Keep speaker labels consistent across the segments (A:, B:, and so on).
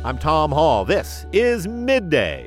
A: I'm Tom Hall. This is Midday.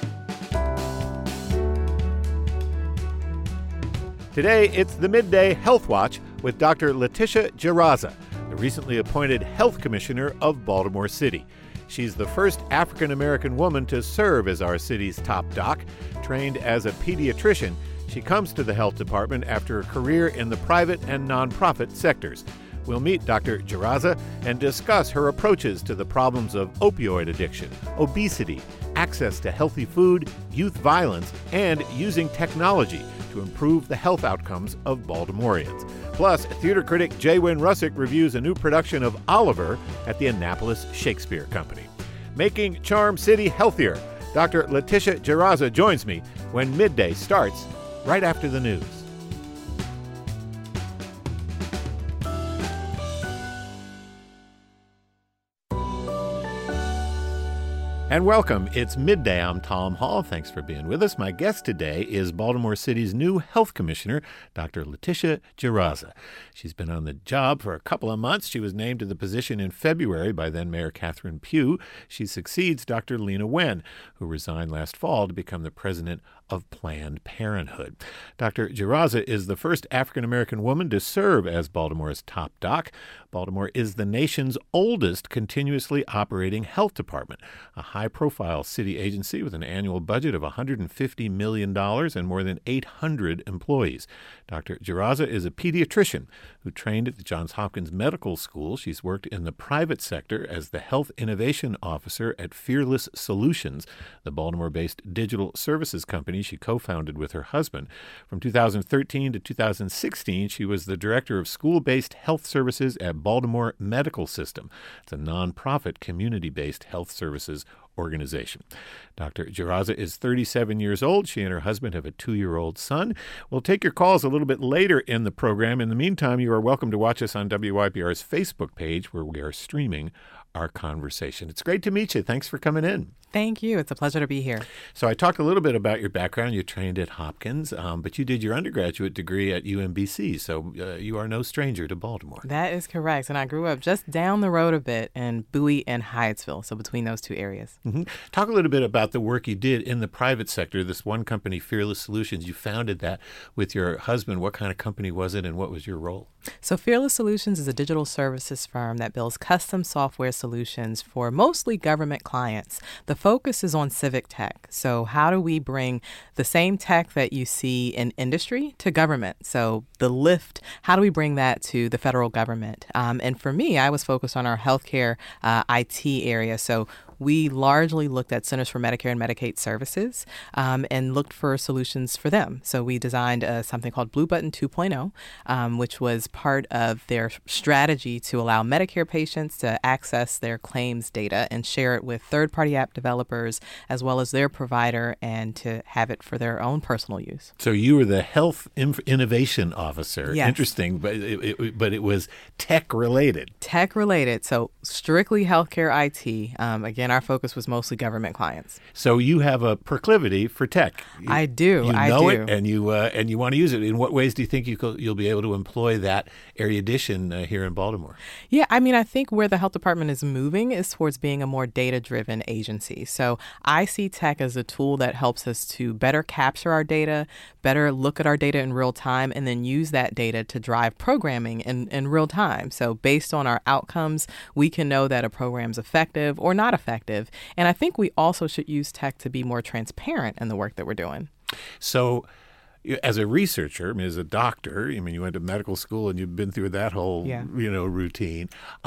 A: Today, it's the Midday Health Watch with Dr. Letitia Jiraza, the recently appointed Health Commissioner of Baltimore City. She's the first African-American woman to serve as our city's top doc. Trained as a pediatrician, she comes to the health department after a career in the private and nonprofit sectors. We'll meet Dr. Jiraza and discuss her approaches to the problems of opioid addiction, obesity, access to healthy food, youth violence, and using technology to improve the health outcomes of Baltimoreans. Plus, theater critic J. Wynn Russick reviews a new production of Oliver at the Annapolis Shakespeare Company. Making Charm City healthier, Dr. Letitia Jiraza joins me when Midday starts right after the news. And welcome. It's Midday. I'm Tom Hall. Thanks for being with us. My guest today is Baltimore City's new health commissioner, Dr. Letitia Jiraza. She's been on the job for a couple of months. She was named to the position in February by then-Mayor Catherine Pugh. She succeeds Dr. Leana Wen, who resigned last fall to become the president of Planned Parenthood. Dr. Jiraza is the first African-American woman to serve as Baltimore's top doc. Baltimore is the nation's oldest continuously operating health department, a high-profile city agency with an annual budget of $150 million and more than 800 employees. Dr. Jiraza is a pediatrician who trained at the Johns Hopkins Medical School. She's worked in the private sector as the Health Innovation Officer at Fearless Solutions, the Baltimore-based digital services company she co-founded with her husband. From 2013 to 2016, she was the Director of School-Based Health Services at Baltimore Medical System. It's a nonprofit community-based health services organization. Dr. Jiraza is 37 years old. She and her husband have a 2-year-old son. We'll take your calls a little bit later in the program. In the meantime, you are welcome to watch us on WYPR's Facebook page, where we are streaming our conversation. It's great to meet you. Thanks for coming in.
B: Thank you. It's a pleasure to be here.
A: So I talked a little bit about your background. You trained at Hopkins, but you did your undergraduate degree at UMBC, so you are no stranger to Baltimore.
B: That is correct. And I grew up just down the road a bit in Bowie and Hyattsville, so between those two areas.
A: Mm-hmm. Talk a little bit about the work you did in the private sector. This one company, Fearless Solutions, you founded that with your husband. What kind of company was it, and what was your role?
B: So Fearless Solutions is a digital services firm that builds custom software solutions for mostly government clients. The focus is on civic tech. So how do we bring the same tech that you see in industry to government? So the lift, how do we bring that to the federal government? And for me, I was focused on our healthcare IT area. So we largely looked at Centers for Medicare and Medicaid Services and looked for solutions for them. So we designed something called Blue Button 2.0, which was part of their strategy to allow Medicare patients to access their claims data and share it with third-party app developers as well as their provider and to have it for their own personal use.
A: So you were the Health Innovation Officer.
B: Yes.
A: Interesting, but it was tech-related.
B: Tech-related, so strictly healthcare IT. Again, our focus was mostly government clients.
A: So you have a proclivity for tech.
B: I do.
A: You know it, and you want to use it. In what ways do you think you'll be able to employ that erudition here in Baltimore?
B: Yeah, I mean, I think where the health department is moving is towards being a more data-driven agency. So I see tech as a tool that helps us to better capture our data, better look at our data in real time, and then use that data to drive programming in real time. So based on our outcomes, we can know that a program's effective or not effective. And I think we also should use tech to be more transparent in the work that we're doing.
A: So as a researcher, I mean, as a doctor, I mean, you went to medical school and you've been through that whole, routine.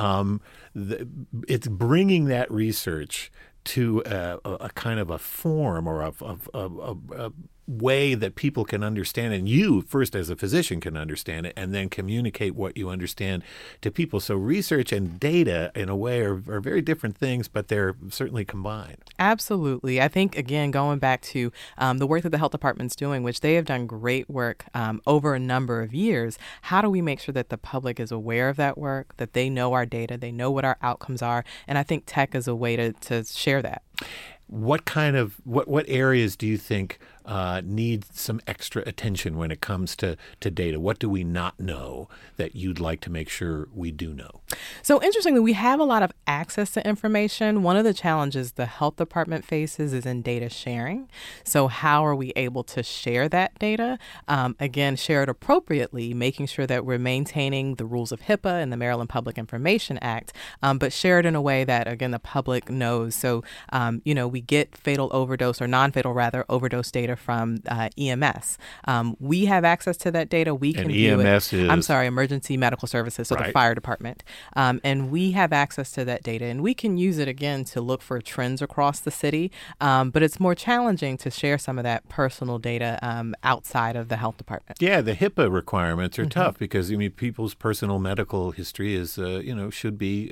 A: It's bringing that research to a kind of a form or a way that people can understand, and you first as a physician can understand it, and then communicate what you understand to people. So research and data in a way are very different things, but they're certainly combined.
B: Absolutely. I think, again, going back to the work that the health department's doing, which they have done great work over a number of years, how do we make sure that the public is aware of that work, that they know our data, they know what our outcomes are, and I think tech is a way to share that.
A: What areas do you think need some extra attention when it comes to data? What do we not know that you'd like to make sure we do know?
B: So interestingly, we have a lot of access to information. One of the challenges the health department faces is in data sharing. So how are we able to share that data? Again, share it appropriately, making sure that we're maintaining the rules of HIPAA and the Maryland Public Information Act, but share it in a way that, again, the public knows. So, we get fatal overdose or non-fatal, rather, overdose data from EMS. We have access to that data. We can view
A: EMS
B: it. I'm sorry, Emergency Medical Services, so
A: right.
B: The fire department. And we have access to that data, and we can use it, again, to look for trends across the city. But it's more challenging to share some of that personal data outside of the health department.
A: Yeah, the HIPAA requirements are tough because, people's personal medical history is, should be,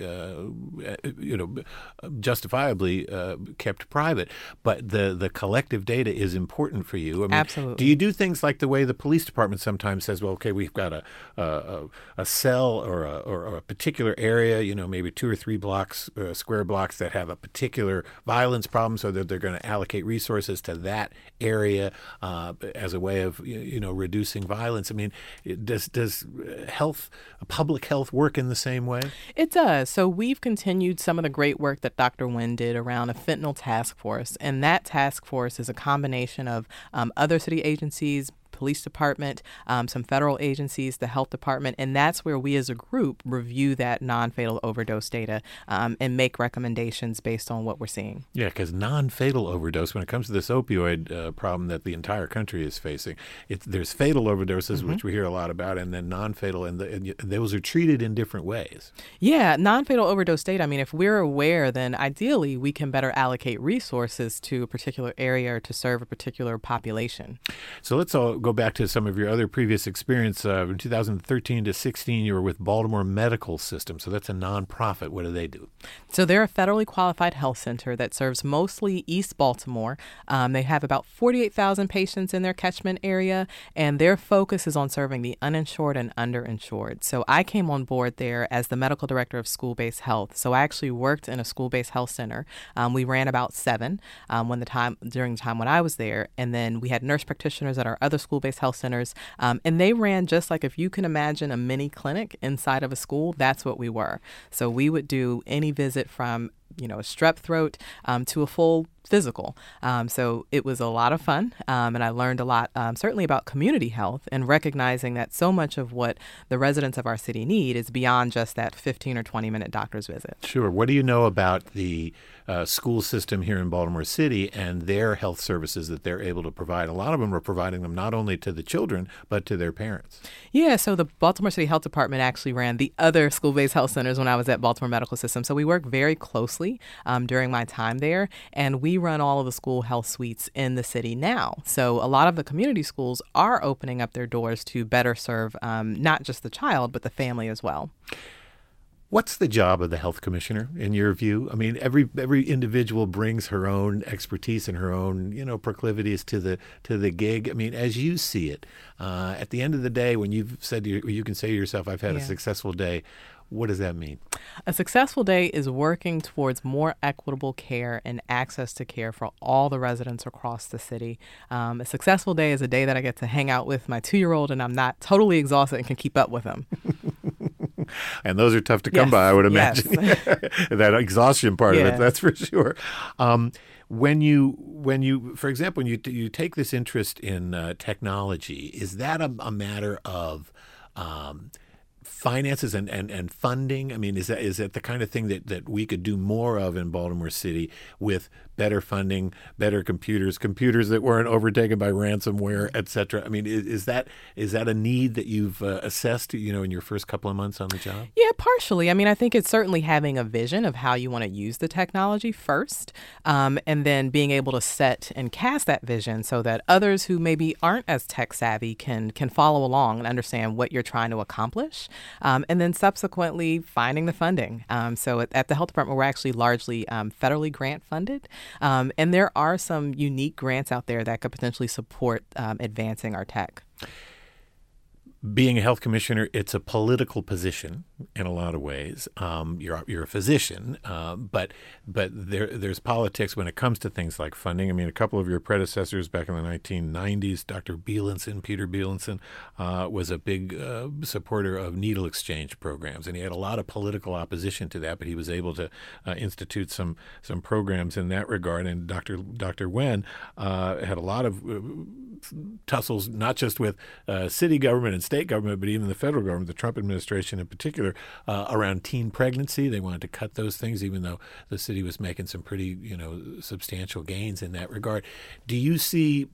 A: justifiably kept private. But the collective data is important for you.
B: Absolutely.
A: Do you do things like the way the police department sometimes says, well, okay, we've got a cell or a particular area, maybe 2 or 3 blocks, square blocks that have a particular violence problem, so that they're going to allocate resources to that area as a way of, reducing violence. Does public health work in the same way?
B: It does. So we've continued some of the great work that Dr. Nguyen did around a fentanyl task force. And that task force is a combination of other city agencies, police department, some federal agencies, the health department, and that's where we as a group review that non-fatal overdose data and make recommendations based on what we're seeing. Yeah,
A: because non-fatal overdose, when it comes to this opioid problem that the entire country is facing, there's fatal overdoses, which we hear a lot about, and then non-fatal, and those are treated in different ways.
B: Yeah, non-fatal overdose data, if we're aware, then ideally we can better allocate resources to a particular area or to serve a particular population.
A: So let's all go back to some of your other previous experience. In 2013 to 16, you were with Baltimore Medical System. So that's a nonprofit. What do they do?
B: So they're a federally qualified health center that serves mostly East Baltimore. They have about 48,000 patients in their catchment area, and their focus is on serving the uninsured and underinsured. So I came on board there as the medical director of school-based health. So I actually worked in a school-based health center. We ran about 7 during the time when I was there, and then we had nurse practitioners at our other school-based health centers, and they ran just like, if you can imagine a mini clinic inside of a school, that's what we were. So we would do any visit from a strep throat to a full physical. So it was a lot of fun, and I learned a lot, certainly about community health and recognizing that so much of what the residents of our city need is beyond just that 15 or 20-minute doctor's visit.
A: Sure. What do you know about the school system here in Baltimore City and their health services that they're able to provide? A lot of them are providing them not only to the children, but to their parents.
B: Yeah, so the Baltimore City Health Department actually ran the other school-based health centers when I was at Baltimore Medical System. So we work very closely during my time there, and we run all of the school health suites in the city now. So a lot of the community schools are opening up their doors to better serve not just the child, but the family as well.
A: What's the job of the health commissioner, in your view? Every individual brings her own expertise and her own, proclivities to the gig. As you see it, at the end of the day, when you've said you can say to yourself, "I've had a successful day," what does that mean?
B: A successful day is working towards more equitable care and access to care for all the residents across the city. A successful day is a day that I get to hang out with my 2-year-old and I'm not totally exhausted and can keep up with him.
A: And those are tough to come by, I would imagine. Yes. That exhaustion part of it, that's for sure. When you, for example, when you take this interest in technology, is that a matter of finances and funding? Is that the kind of thing that we could do more of in Baltimore City with better funding, better computers that weren't overtaken by ransomware, et cetera? Is that a need that you've assessed, in your first couple of months on the job?
B: Yeah, partially. I think it's certainly having a vision of how you want to use the technology first, and then being able to set and cast that vision so that others who maybe aren't as tech savvy can follow along and understand what you're trying to accomplish, and then subsequently finding the funding. So at the health department, we're actually largely federally grant funded. And there are some unique grants out there that could potentially support advancing our tech.
A: Being a health commissioner, it's a political position. in a lot of ways. You're a physician, but there's politics when it comes to things like funding. I mean, a couple of your predecessors back in the 1990s, Dr. Peter Bielenson, was a big supporter of needle exchange programs, and he had a lot of political opposition to that, but he was able to institute some programs in that regard. And Dr. Wen had a lot of tussles, not just with city government and state government, but even the federal government, the Trump administration in particular, around teen pregnancy. They wanted to cut those things, even though the city was making some pretty, substantial gains in that regard. Do you see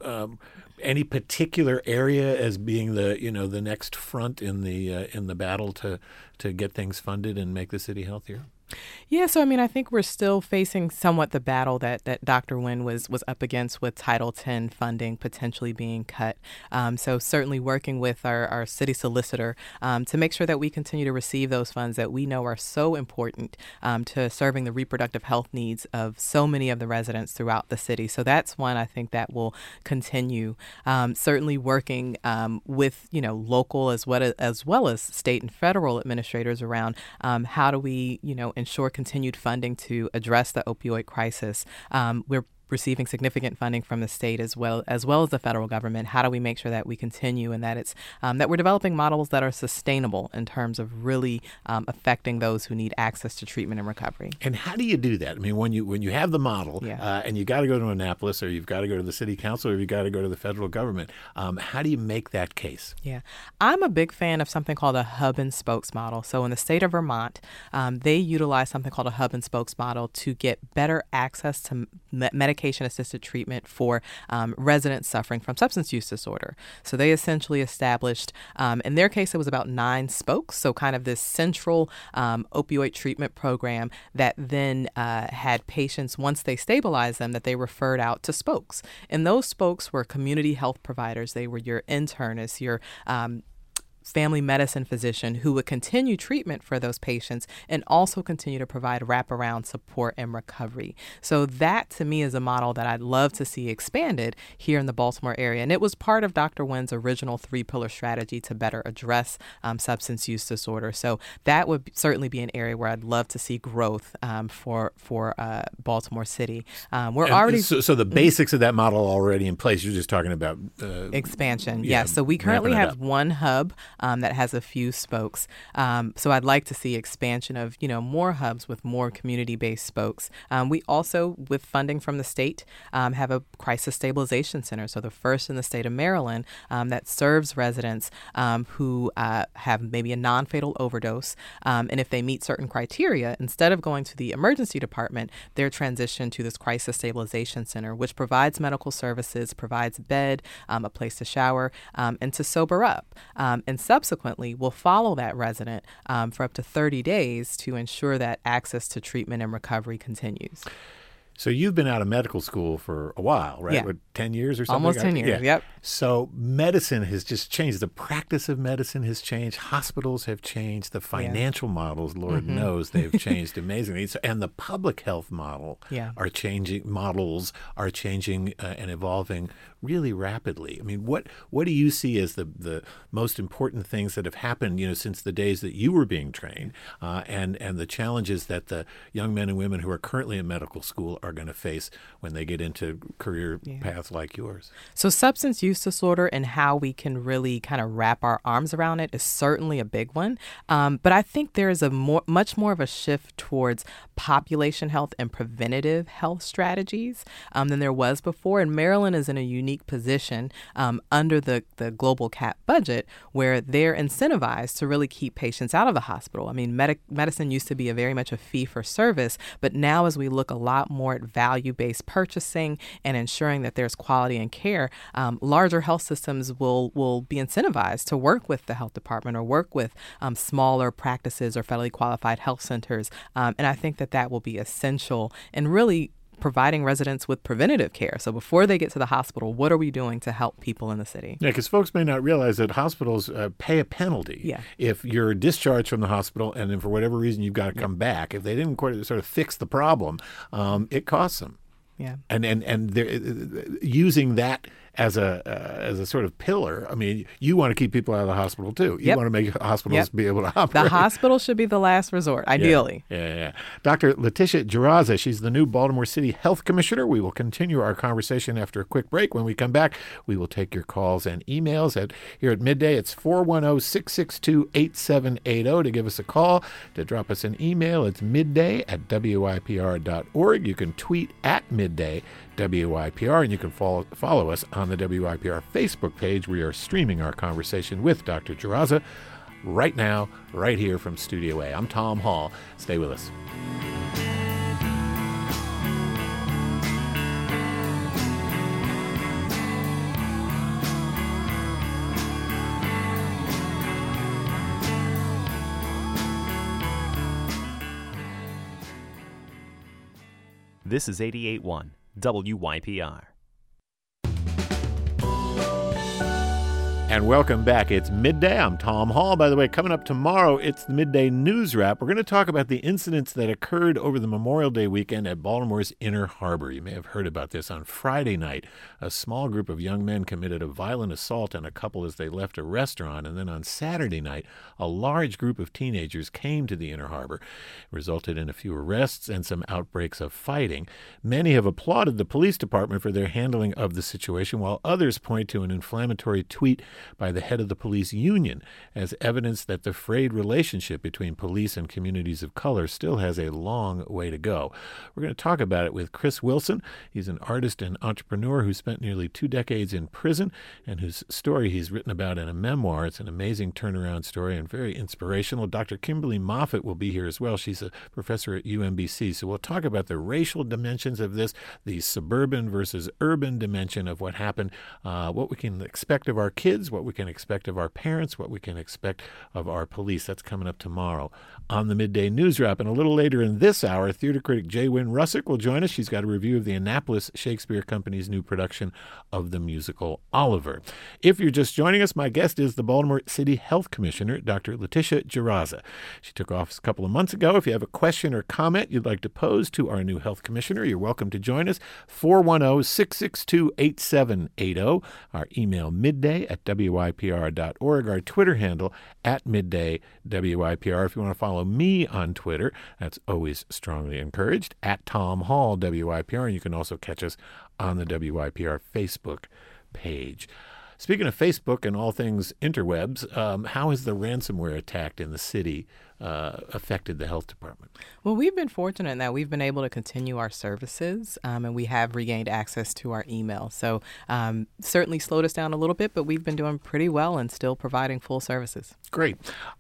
A: any particular area as being the next front in the battle to get things funded and make the city healthier?
B: Yeah, so I mean, I think we're still facing somewhat the battle that Dr. Wen was up against with Title X funding potentially being cut. So certainly working with our city solicitor to make sure that we continue to receive those funds that we know are so important to serving the reproductive health needs of so many of the residents throughout the city. So that's one I think that will continue. Certainly working with local as well as state and federal administrators around how do we ensure continued funding to address the opioid crisis. We're receiving significant funding from the state as well as the federal government. How do we make sure that we continue and that it's that we're developing models that are sustainable in terms of really affecting those who need access to treatment and recovery?
A: And how do you do that? I mean, when you have the model and you got to go to Annapolis, or you've got to go to the city council, or you've got to go to the federal government, how do you make that case?
B: Yeah, I'm a big fan of something called a hub and spokes model. So in the state of Vermont, they utilize something called a hub and spokes model to get better access to medication-assisted treatment for residents suffering from substance use disorder. So they essentially established, in their case, it was about 9 spokes, so kind of this central opioid treatment program that then had patients, once they stabilized them, that they referred out to spokes. And those spokes were community health providers. They were your internists, your family medicine physician who would continue treatment for those patients and also continue to provide wraparound support and recovery. So that, to me, is a model that I'd love to see expanded here in the Baltimore area. And it was part of Dr. Wen's original 3-pillar strategy to better address substance use disorder. So that would certainly be an area where I'd love to see growth for Baltimore City.
A: So the basics of that model are already in place. You're just talking about
B: expansion. Yes. So we currently have one hub that has a few spokes. So I'd like to see expansion of, more hubs with more community-based spokes. We also, with funding from the state, have a crisis stabilization center. So the first in the state of Maryland that serves residents who have maybe a non-fatal overdose. And if they meet certain criteria, instead of going to the emergency department, they're transitioned to this crisis stabilization center, which provides medical services, provides bed, a place to shower, and to sober up. And subsequently, we'll follow that resident for up to 30 days to ensure that access to treatment and recovery continues.
A: So you've been out of medical school for a while, right?
B: Yeah.
A: What, 10 years or something?
B: Almost 10 years, yep.
A: So medicine has just changed. The practice of medicine has changed. Hospitals have changed. The financial models, Lord knows, they've changed amazingly. And the public health models are changing and evolving really rapidly. I mean, what do you see as the most important things that have happened, since the days that you were being trained, and the challenges that the young men and women who are currently in medical school are going to face when they get into career paths like yours?
B: So substance use disorder and how we can really kind of wrap our arms around it is certainly a big one. But I think there is much more of a shift towards population health and preventative health strategies than there was before. And Maryland is in a unique position under the global cap budget where they're incentivized to really keep patients out of the hospital. I mean, medicine used to be very much a fee for service, but now as we look a lot more at value-based purchasing and ensuring that there's quality and care, larger health systems will be incentivized to work with the health department or work with smaller practices or federally qualified health centers. And I think that will be essential in really providing residents with preventative care. So before they get to the hospital, what are we doing to help people in the city?
A: Yeah, because folks may not realize that hospitals pay a penalty if you're discharged from the hospital and then for whatever reason you've got to come back. If they didn't quite sort of fix the problem, it costs them.
B: Yeah.
A: And they're using that as a sort of pillar. I mean, you want to keep people out of the hospital too. You want to make hospitals be able to operate.
B: The hospital should be the last resort, ideally.
A: Yeah. Dr. Letitia Jaraza, she's the new Baltimore City Health Commissioner. We will continue our conversation after a quick break. When we come back, we will take your calls and emails here at Midday. It's 410-662-8780 to give us a call, to drop us an email. It's midday@wypr.org. You can tweet at Midday WYPR, and you can follow us on the WYPR Facebook page. We are streaming our conversation with Dr. Jaraza right now, right here from Studio A. I'm Tom Hall. Stay with us.
C: This is 88.1 WYPR.
A: And welcome back. It's Midday. I'm Tom Hall. By the way, coming up tomorrow, it's the Midday News Wrap. We're going to talk about the incidents that occurred over the Memorial Day weekend at Baltimore's Inner Harbor. You may have heard about this. On Friday night, a small group of young men committed a violent assault on a couple as they left a restaurant. And then on Saturday night, a large group of teenagers came to the Inner Harbor. It resulted in a few arrests and some outbreaks of fighting. Many have applauded the police department for their handling of the situation, while others point to an inflammatory tweet by the head of the police union as evidence that the frayed relationship between police and communities of color still has a long way to go. We're going to talk about it with Chris Wilson. He's an artist and entrepreneur who spent nearly 2 decades in prison and whose story he's written about in a memoir. It's an amazing turnaround story and very inspirational. Dr. Kimberly Moffitt will be here as well. She's a professor at UMBC. So we'll talk about the racial dimensions of this, the suburban versus urban dimension of what happened, what we can expect of our kids, what we can expect of our parents, what we can expect of our police. That's coming up tomorrow on the Midday News Wrap. And a little later in this hour, theater critic Jay Wynn Russick will join us. She's got a review of the Annapolis Shakespeare Company's new production of the musical Oliver. If you're just joining us, my guest is the Baltimore City Health Commissioner, Dr. Letitia Jaraza. She took office a couple of months ago. If you have a question or comment you'd like to pose to our new health commissioner, you're welcome to join us. 410-662-8780. Our email midday@wypr.org. Our Twitter handle @midday_WYPR. If you want to follow me on Twitter, that's always strongly encouraged, @Tom Hall WYPR. And you can also catch us on the WYPR Facebook page. Speaking of Facebook and all things interwebs, how has the ransomware attack in the city affected the health department?
B: Well, we've been fortunate in that we've been able to continue our services, and we have regained access to our email. So certainly slowed us down a little bit, but we've been doing pretty well and still providing full services.
A: Great.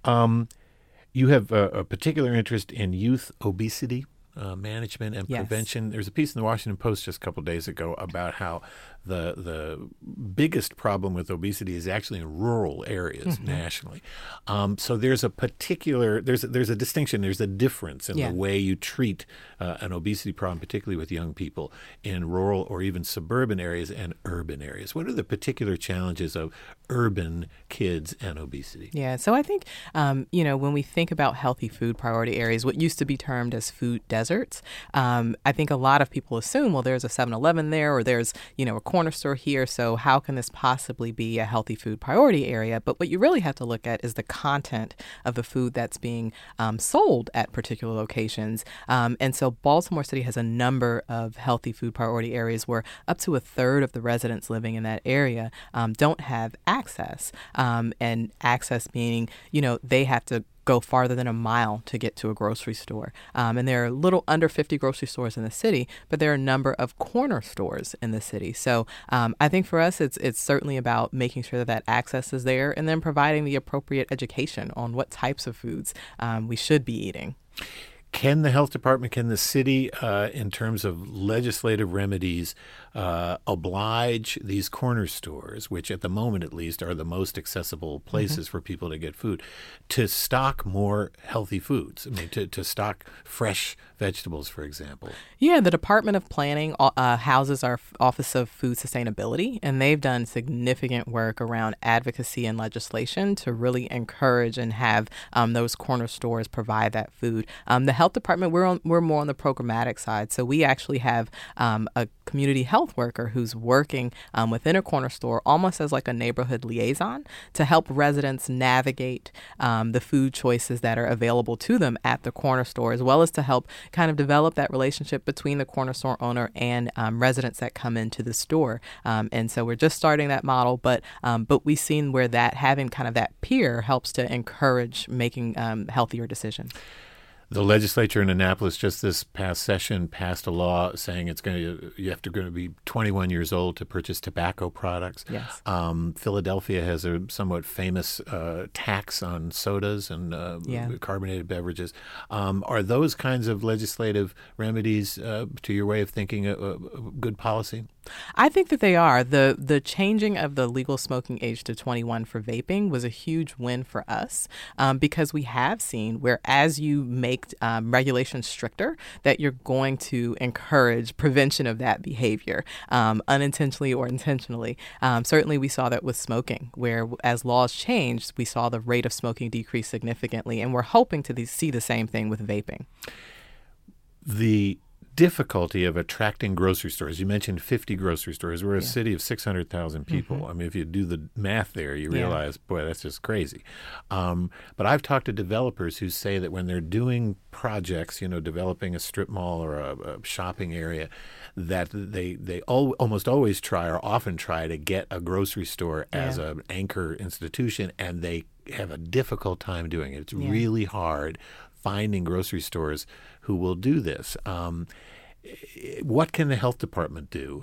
A: You have a particular interest in youth obesity management and prevention. There's a piece in the Washington Post just a couple of days ago about how the biggest problem with obesity is actually in rural areas nationally. So there's a particular, there's a distinction, there's a difference in the way you treat an obesity problem, particularly with young people in rural or even suburban areas and urban areas. What are the particular challenges of urban kids and obesity?
B: Yeah, so I think, when we think about healthy food priority areas, what used to be termed as food deserts, I think a lot of people assume, well, there's a 7-Eleven there, or there's, a corner store here, so how can this possibly be a healthy food priority area? But what you really have to look at is the content of the food that's being sold at particular locations. And so Baltimore City has a number of healthy food priority areas where up to a third of the residents living in that area don't have access. And access meaning, they have to go farther than a mile to get to a grocery store. And there are a little under 50 grocery stores in the city, but there are a number of corner stores in the city. So I think for us, it's certainly about making sure that access is there and then providing the appropriate education on what types of foods we should be eating.
A: Can the health department, can the city, in terms of legislative remedies, oblige these corner stores, which at the moment at least are the most accessible places for people to get food, to stock more healthy foods? I mean, to stock fresh vegetables, for example.
B: Yeah, the Department of Planning houses our Office of Food Sustainability, and they've done significant work around advocacy and legislation to really encourage and have those corner stores provide that food. The health department, we're more on the programmatic side. So we actually have a community health worker who's working within a corner store almost as like a neighborhood liaison to help residents navigate the food choices that are available to them at the corner store, as well as to help kind of develop that relationship between the corner store owner and residents that come into the store. And so we're just starting that model, but we've seen where that having kind of that peer helps to encourage making healthier decisions.
A: The legislature in Annapolis just this past session passed a law saying you have to be 21 years old to purchase tobacco products.
B: Yes.
A: Philadelphia has a somewhat famous tax on sodas and carbonated beverages. Are those kinds of legislative remedies, to your way of thinking, a good policy?
B: I think that they are. The changing of the legal smoking age to 21 for vaping was a huge win for us because we have seen where as you make regulations stricter, that you're going to encourage prevention of that behavior, unintentionally or intentionally. Certainly we saw that with smoking, where as laws changed, we saw the rate of smoking decrease significantly, and we're hoping to see the same thing with vaping.
A: The difficulty of attracting grocery stores. You mentioned 50 grocery stores. We're a city of 600,000 people. Mm-hmm. I mean, if you do the math there, you realize, boy, that's just crazy. But I've talked to developers who say that when they're doing projects, developing a strip mall or a shopping area, that they almost always try or often try to get a grocery store as an anchor institution, and they have a difficult time doing it. It's really hard finding grocery stores who will do this. What can the health department do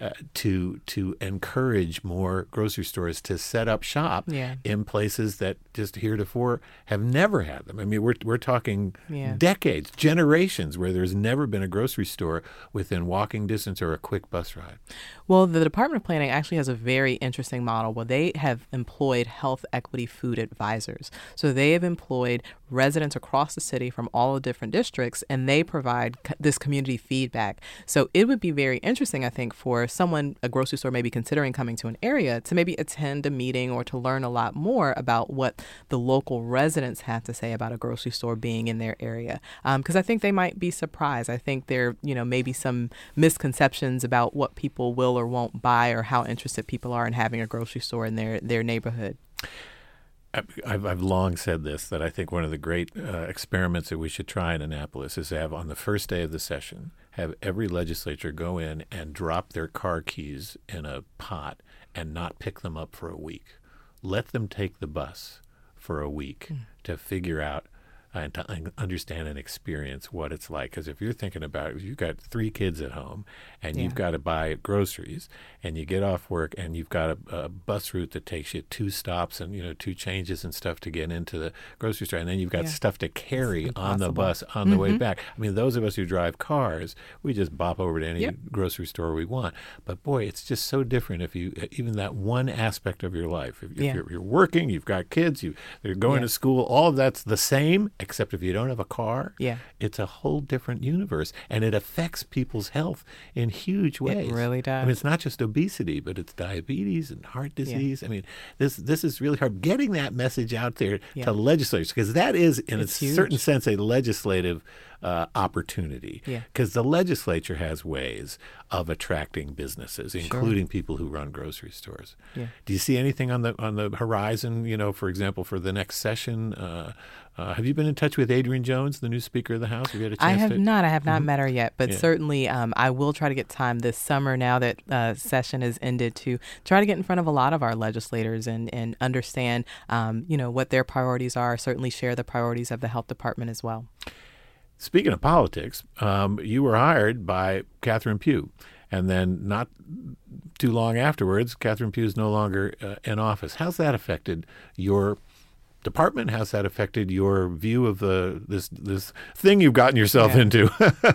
A: to encourage more grocery stores to set up shop in places that just heretofore have never had them? I mean, we're talking decades, generations where there's never been a grocery store within walking distance or a quick bus ride.
B: Well, the Department of Planning actually has a very interesting model where they have employed health equity food advisors. So they have employed residents across the city from all the different districts, and they provide this community feedback. So it would be very interesting, I think, for someone, a grocery store maybe considering coming to an area, to maybe attend a meeting or to learn a lot more about what the local residents have to say about a grocery store being in their area. Because I think they might be surprised. I think there, maybe some misconceptions about what people will or won't buy or how interested people are in having a grocery store in their neighborhood.
A: I've long said this, that I think one of the great experiments that we should try in Annapolis is to have on the first day of the session, have every legislature go in and drop their car keys in a pot and not pick them up for a week. Let them take the bus for a week to figure out and to understand and experience what it's like. Because if you're thinking about it, if you've got 3 kids at home and you've got to buy groceries and you get off work and you've got a bus route that takes you 2 stops and 2 changes and stuff to get into the grocery store, and then you've got stuff to carry on the bus on the way back. I mean, those of us who drive cars, we just bop over to any grocery store we want. But boy, it's just so different if you even that one aspect of your life. If you're working, you've got kids, they're going to school, all of that's the same. Except if you don't have a car, it's a whole different universe, and it affects people's health in huge ways.
B: It really does.
A: I mean, it's not just obesity, but it's diabetes and heart disease. I mean, this is really hard. Getting that message out there to legislators, because that is, in a certain sense, a legislative opportunity. Because the legislature has ways of attracting businesses, including people who run grocery stores. Do you see anything on the horizon? For example, for the next session. Have you been in touch with Adrienne Jones, the new Speaker of the House? Have you had a chance?
B: I have not met her yet, but certainly I will try to get time this summer now that session has ended to try to get in front of a lot of our legislators and understand, what their priorities are, certainly share the priorities of the health department as well.
A: Speaking of politics, you were hired by Catherine Pugh, and then not too long afterwards, Catherine Pugh is no longer in office. How's that affected your department? How's that affected your view of this thing you've gotten yourself into?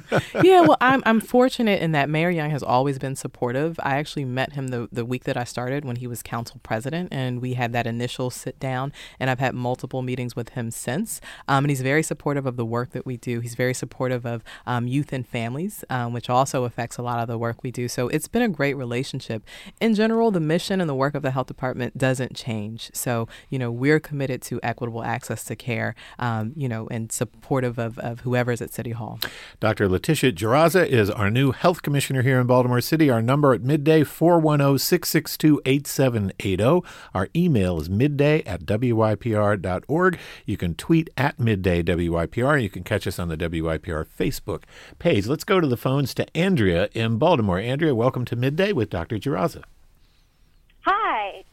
B: Well, I'm fortunate in that Mayor Young has always been supportive. I actually met him the week that I started when he was council president, and we had that initial sit down, and I've had multiple meetings with him since. And he's very supportive of the work that we do. He's very supportive of youth and families, which also affects a lot of the work we do. So it's been a great relationship. In general, the mission and the work of the health department doesn't change. So, we're committed to to equitable access to care, and supportive of whoever's at City Hall.
A: Dr. Letitia Jaraza is our new health commissioner here in Baltimore City. Our number at midday, 410-662-8780. Our email is midday@wypr.org. You can tweet at midday WYPR. You can catch us on the WYPR Facebook page. Let's go to the phones to Andrea in Baltimore. Andrea, welcome to Midday with Dr. Jaraza.
D: Hi.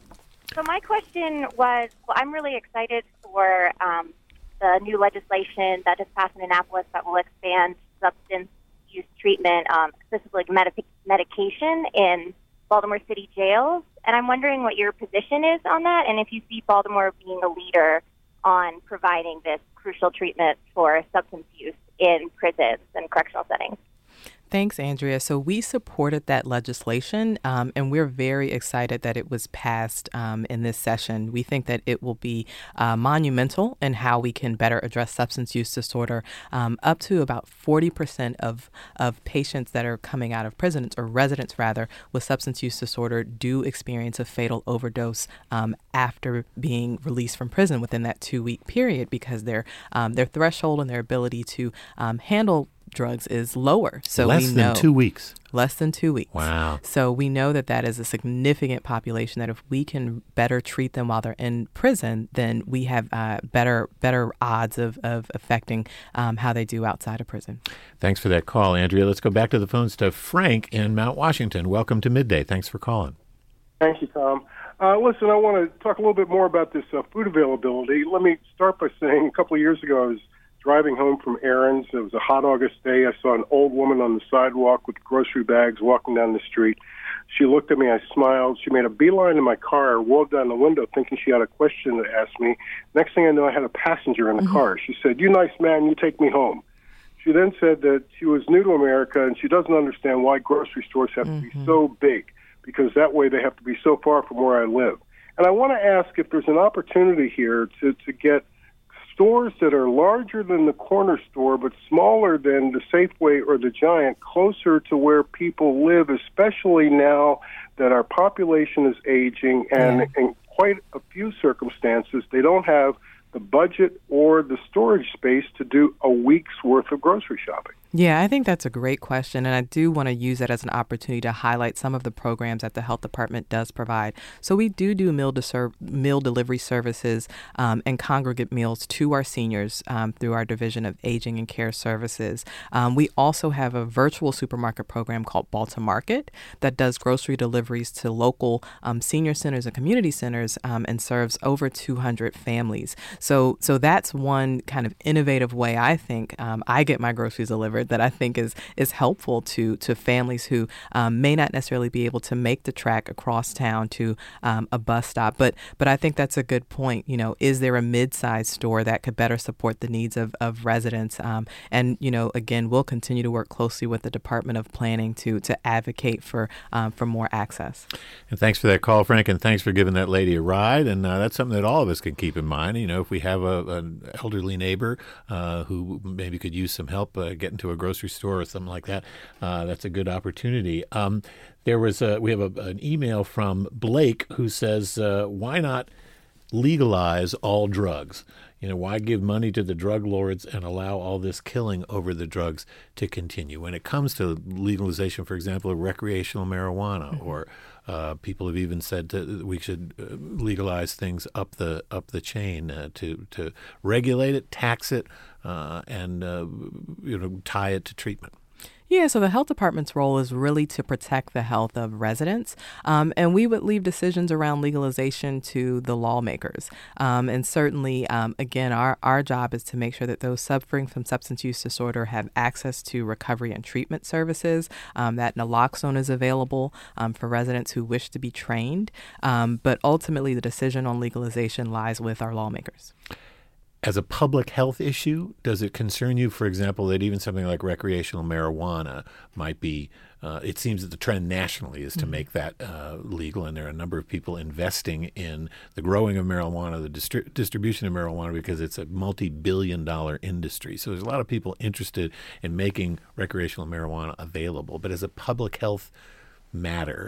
D: So my question was, I'm really excited for the new legislation that just passed in Annapolis that will expand substance use treatment, specifically medication in Baltimore City jails. And I'm wondering what your position is on that, and if you see Baltimore being a leader on providing this crucial treatment for substance use in prisons and correctional settings.
B: Thanks, Andrea. So we supported that legislation, and we're very excited that it was passed in this session. We think that it will be monumental in how we can better address substance use disorder. Up to about 40% of patients that are coming out of prisons, or residents rather, with substance use disorder do experience a fatal overdose after being released from prison within that 2-week period, because their threshold and their ability to handle drugs is lower. So
A: less than 2 weeks.
B: Less than 2 weeks.
A: Wow.
B: So we know that that is a significant population, that if we can better treat them while they're in prison, then we have better odds of affecting how they do outside of prison.
A: Thanks for that call, Andrea. Let's go back to the phones to Frank in Mount Washington. Welcome to Midday. Thanks for calling.
E: Thank you, Tom. Listen, I want to talk a little bit more about this food availability. Let me start by saying a couple of years ago I was driving home from errands. It was a hot August day. I saw an old woman on the sidewalk with grocery bags walking down the street. She looked at me. I smiled. She made a beeline to my car, rolled down the window thinking she had a question to ask me. Next thing I know, I had a passenger in the car. She said, "You nice man, you take me home." She then said that she was new to America and she doesn't understand why grocery stores have to be so big, because that way they have to be so far from where I live. And I want to ask if there's an opportunity here to get stores that are larger than the corner store but smaller than the Safeway or the Giant closer to where people live, especially now that our population is aging and in quite a few circumstances they don't have the budget or the storage space to do a week's worth of grocery shopping.
B: Yeah, I think that's a great question, and I do want to use that as an opportunity to highlight some of the programs that the health department does provide. So we do meal delivery services and congregate meals to our seniors through our Division of Aging and Care Services. We also have a virtual supermarket program called Baltimarket that does grocery deliveries to local senior centers and community centers and serves over 200 families. So that's one kind of innovative way I think I get my groceries delivered that I think is helpful to families who may not necessarily be able to make the trek across town to a bus stop. But I think that's a good point. You know, is there a mid-sized store that could better support the needs of residents? And, you know, again, we'll continue to work closely with the Department of Planning to advocate for more access.
A: And thanks for that call, Frank, and thanks for giving that lady a ride. And that's something that all of us can keep in mind. You know, if we have an elderly neighbor who maybe could use some help getting to a grocery store or something like that, that's a good opportunity. We have an email from Blake who says, why not legalize all drugs? You know, why give money to the drug lords and allow all this killing over the drugs to continue? When it comes to legalization, for example, of recreational marijuana, or people have even said that we should legalize things up the chain to regulate it, tax it, and tie it to treatment.
B: Yeah, so the health department's role is really to protect the health of residents, and we would leave decisions around legalization to the lawmakers. And certainly, again, our job is to make sure that those suffering from substance use disorder have access to recovery and treatment services, that naloxone is available for residents who wish to be trained. But ultimately, the decision on legalization lies with our lawmakers.
A: As a public health issue, does it concern you, for example, that even something like recreational marijuana might be, it seems that the trend nationally is to make that legal, and there are a number of people investing in the growing of marijuana, the distribution of marijuana, because it's a multi-billion-dollar industry. So there's a lot of people interested in making recreational marijuana available. But as a public health matter,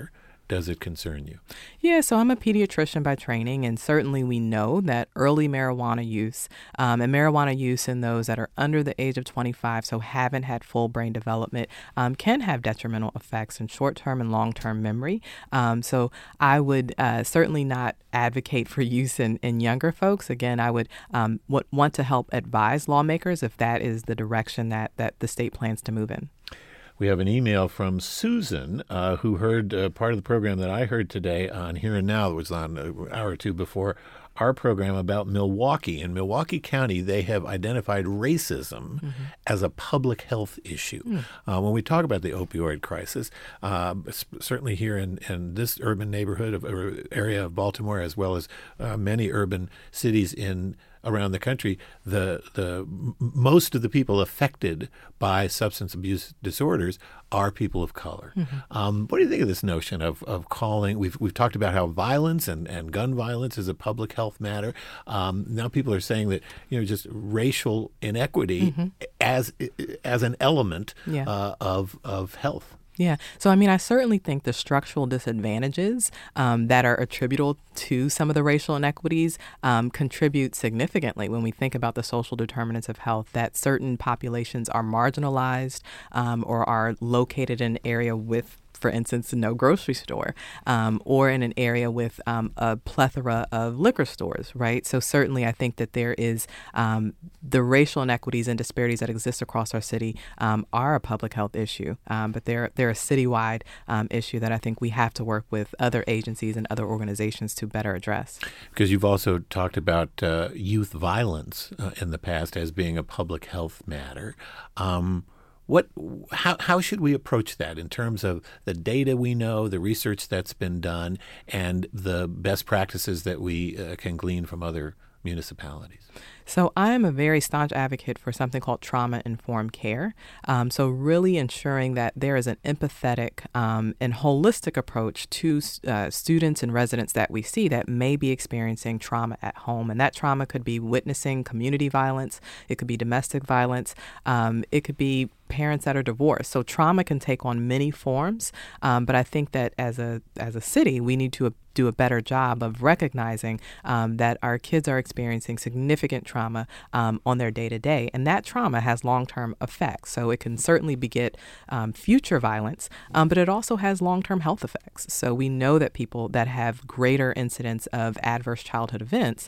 A: does it concern you?
B: Yeah, so I'm a pediatrician by training, and certainly we know that early marijuana use and marijuana use in those that are under the age of 25, so haven't had full brain development, can have detrimental effects in short-term and long-term memory. So I would certainly not advocate for use in younger folks. Again, I would want to help advise lawmakers if that is the direction that the state plans to move in.
A: We have an email from Susan, who heard part of the program that I heard today on Here and Now. That was on an hour or two before our program about Milwaukee. In Milwaukee County, they have identified racism as a public health issue. When we talk about the opioid crisis, certainly here in this urban neighborhood or area of Baltimore, as well as many urban cities around the country, the most of the people affected by substance abuse disorders are people of color. What do you think of this notion of calling? We've talked about how violence and gun violence is a public health matter. Now people are saying that just racial inequity as an element of health.
B: Yeah. So, I mean, I certainly think the structural disadvantages that are attributable to some of the racial inequities contribute significantly when we think about the social determinants of health, that certain populations are marginalized or are located in an area with, for instance, no grocery store, or in an area with a plethora of liquor stores, right? So certainly I think that there is the racial inequities and disparities that exist across our city are a public health issue, but they're a citywide issue that I think we have to work with other agencies and other organizations to better address.
A: Because you've also talked about youth violence in the past as being a public health matter. How should we approach that in terms of the data we know, the research that's been done, and the best practices that we can glean from other municipalities?
B: So I am a very staunch advocate for something called trauma-informed care. So really ensuring that there is an empathetic and holistic approach to students and residents that we see that may be experiencing trauma at home. And that trauma could be witnessing community violence. It could be domestic violence. It could be parents that are divorced. So trauma can take on many forms. But I think that as a city, we need to do a better job of recognizing that our kids are experiencing significant trauma on their day-to-day. And that trauma has long-term effects. So it can certainly beget future violence, but it also has long-term health effects. So we know that people that have greater incidence of adverse childhood events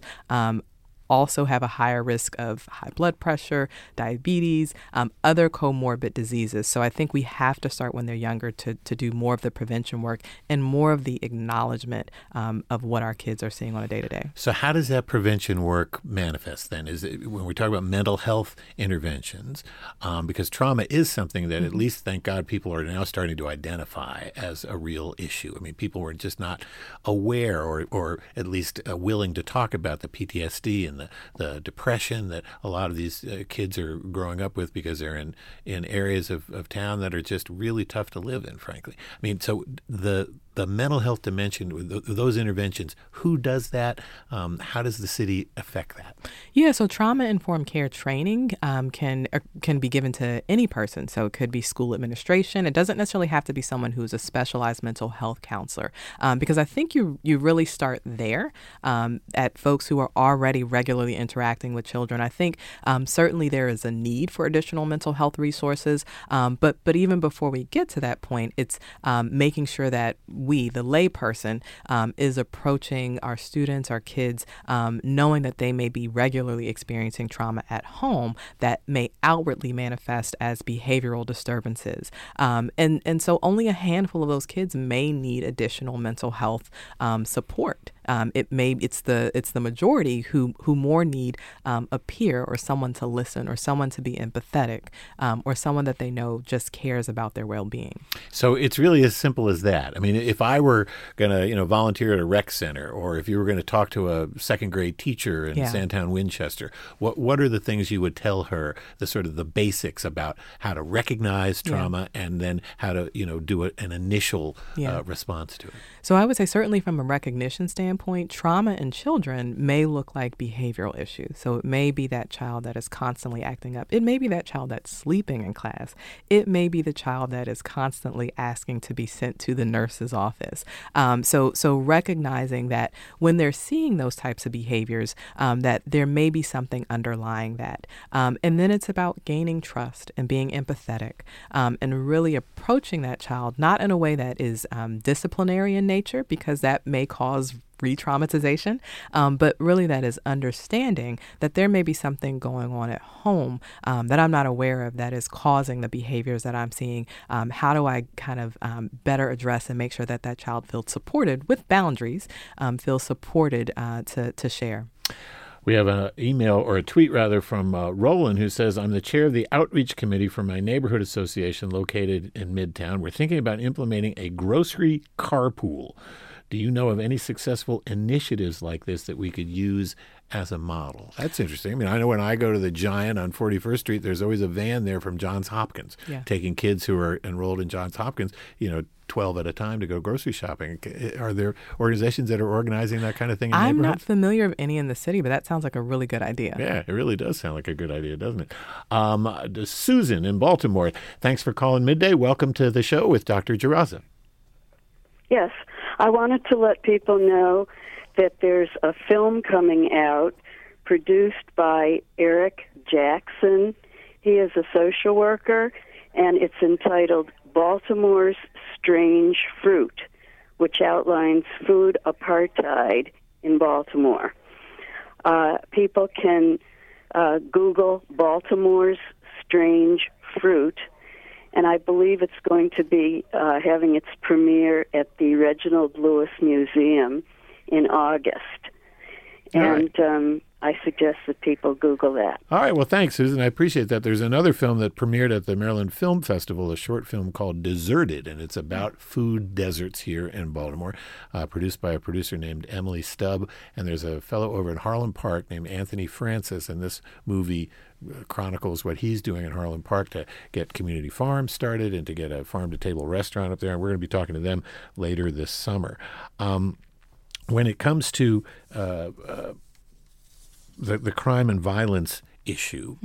B: also have a higher risk of high blood pressure, diabetes, other comorbid diseases. So I think we have to start when they're younger to do more of the prevention work and more of the acknowledgement of what our kids are seeing on a day-to-day.
A: So how does that prevention work manifest then? Is it when we talk about mental health interventions, because trauma is something that at least, thank God, people are now starting to identify as a real issue. I mean, people were just not aware or at least willing to talk about the PTSD and the depression that a lot of these kids are growing up with because they're in areas of town that are just really tough to live in, frankly. I mean, so the mental health dimension, those interventions, who does that? How does the city affect that?
B: Yeah, so trauma-informed care training can be given to any person. So it could be school administration. It doesn't necessarily have to be someone who's a specialized mental health counselor, because I think you really start there at folks who are already regularly interacting with children. I think certainly there is a need for additional mental health resources, but even before we get to that point, it's making sure that we, the layperson, is approaching our students, our kids, knowing that they may be regularly experiencing trauma at home that may outwardly manifest as behavioral disturbances. And so only a handful of those kids may need additional mental health support. It's the majority who more need a peer or someone to listen or someone to be empathetic or someone that they know just cares about their well-being.
A: So it's really as simple as that. I mean, if I were going to volunteer at a rec center, or if you were going to talk to a second grade teacher in Sandtown, Winchester, what are the things you would tell her, the sort of the basics about how to recognize trauma and then how to do an initial response to it?
B: So I would say certainly from a recognition standpoint, standpoint, trauma in children may look like behavioral issues. So it may be that child that is constantly acting up. It may be that child that's sleeping in class. It may be the child that is constantly asking to be sent to the nurse's office. So recognizing that when they're seeing those types of behaviors, that there may be something underlying that. And then it's about gaining trust and being empathetic, and really approaching that child, not in a way that is disciplinary in nature, because that may cause re-traumatization, but really that is understanding that there may be something going on at home that I'm not aware of that is causing the behaviors that I'm seeing. How do I kind of better address and make sure that that child feels supported with boundaries, feels supported to share?
A: We have an email, or a tweet rather, from Roland, who says, I'm the chair of the outreach committee for my neighborhood association located in Midtown. We're thinking about implementing a grocery carpool. Do you know of any successful initiatives like this that we could use as a model? That's interesting. I mean, I know when I go to the Giant on 41st Street, there's always a van there from Johns Hopkins, taking kids who are enrolled in Johns Hopkins, 12 at a time to go grocery shopping. Are there organizations that are organizing that kind of thing in
B: I'm
A: neighborhoods?
B: not familiar of any in the city, but that sounds like a really good idea.
A: Yeah, it really does sound like a good idea, doesn't it? Susan in Baltimore, thanks for calling Midday. Welcome to the show with Dr. Jiraza.
F: Yes, I wanted to let people know that there's a film coming out produced by Eric Jackson. He is a social worker, and it's entitled Baltimore's Strange Fruit, which outlines food apartheid in Baltimore. People can Google Baltimore's Strange Fruit, and I believe it's going to be having its premiere at the Reginald Lewis Museum in August. And I suggest that people Google that.
A: All right. Well, thanks, Susan. I appreciate that. There's another film that premiered at the Maryland Film Festival, a short film called Deserted, and it's about food deserts here in Baltimore, produced by a producer named Emily Stubb. And there's a fellow over in Harlem Park named Anthony Francis, and this movie chronicles what he's doing in Harlem Park to get community farms started and to get a farm-to-table restaurant up there. And we're going to be talking to them later this summer. When it comes to the crime and violence issue,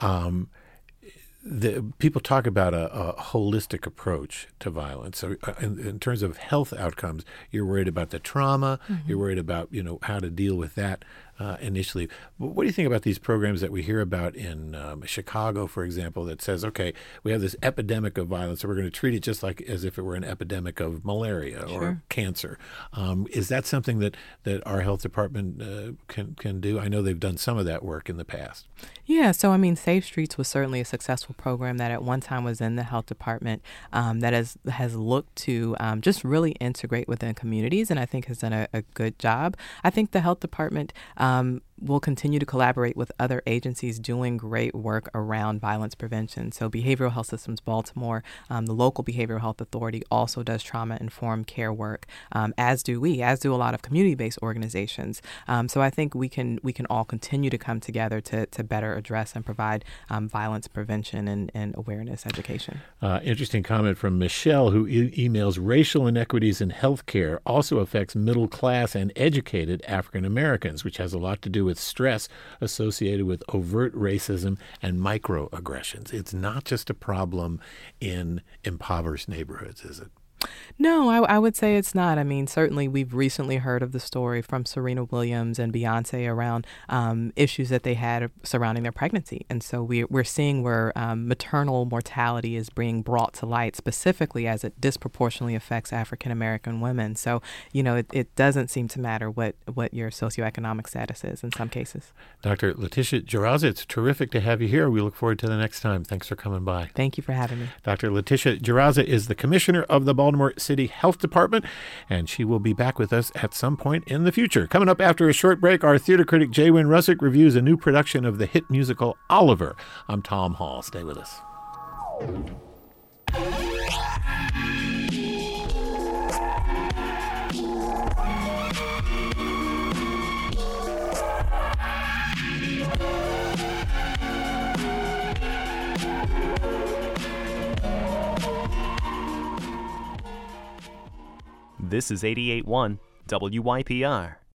A: people talk about a holistic approach to violence. So in terms of health outcomes, you're worried about the trauma, you're worried about how to deal with that initially. What do you think about these programs that we hear about in Chicago, for example, that says, okay, we have this epidemic of violence, so we're going to treat it just like as if it were an epidemic of malaria or cancer. Is that something that our health department can do? I know they've done some of that work in the past.
B: Yeah, so I mean, Safe Streets was certainly a successful program that at one time was in the health department that has looked to just really integrate within communities, and I think has done a good job. I think the health department will continue to collaborate with other agencies doing great work around violence prevention. So Behavioral Health Systems Baltimore, the local Behavioral Health Authority also does trauma-informed care work, as do a lot of community-based organizations. So I think we can all continue to come together to better address and provide violence prevention and awareness education.
A: Interesting comment from Michelle, who emails, racial inequities in healthcare also affects middle-class and educated African Americans, which has a lot to do with stress associated with overt racism and microaggressions. It's not just a problem in impoverished neighborhoods, is it?
B: No, I would say it's not. I mean, certainly we've recently heard of the story from Serena Williams and Beyonce around issues that they had surrounding their pregnancy. And so we're seeing where maternal mortality is being brought to light, specifically as it disproportionately affects African-American women. So, it doesn't seem to matter what your socioeconomic status is in some cases.
A: Dr. Letitia Jiraza, it's terrific to have you here. We look forward to the next time. Thanks for coming by.
B: Thank you for having me.
A: Dr. Letitia Jiraza is the commissioner of the Baltimore City Health Department, and she will be back with us at some point in the future. Coming up after a short break, our theater critic Jay Wynn Russick reviews a new production of the hit musical Oliver. I'm Tom Hall. Stay with us.
C: This is 88.1 WYPR.